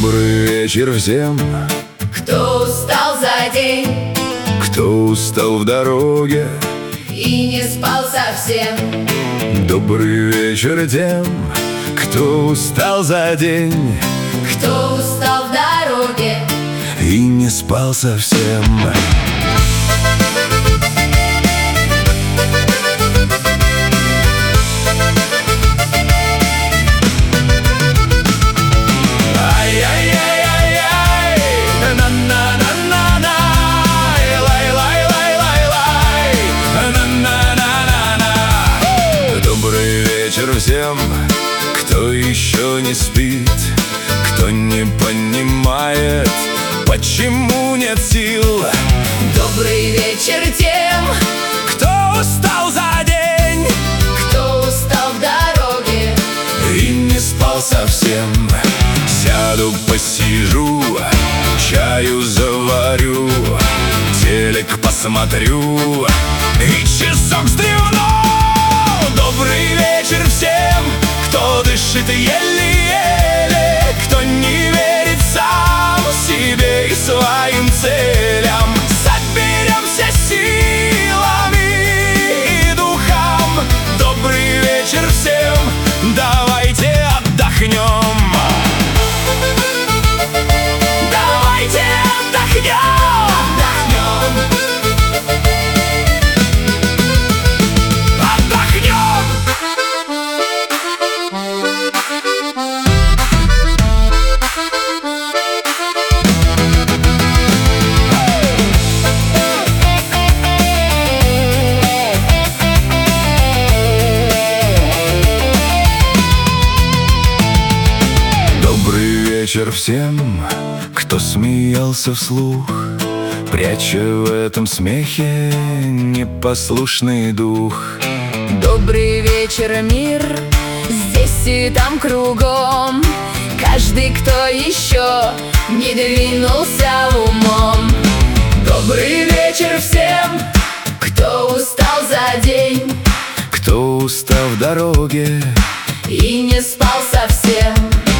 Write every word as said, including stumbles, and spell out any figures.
Добрый вечер всем, кто устал за день, кто устал в дороге и не спал совсем. Добрый вечер тем, кто устал за день, кто устал в дороге и не спал совсем. Всем, кто еще не спит, кто не понимает, почему нет сил. Добрый вечер тем, кто устал за день, кто устал в дороге и не спал совсем. Сяду, посижу, чаю заварю, телек посмотрю и часок стрюну. Добрый вечер всем, кто дышит еле-еле, кто не верит сам себе и своим целям. Соберемся силами и духом. Добрый вечер всем, давайте отдохнем. Давайте отдохнем. Вечер всем, кто смеялся вслух, пряча в этом смехе непослушный дух. Добрый вечер, мир, здесь и там кругом. Каждый, кто еще не двинулся умом. Добрый вечер всем, кто устал за день, кто устал в дороге и не спал совсем.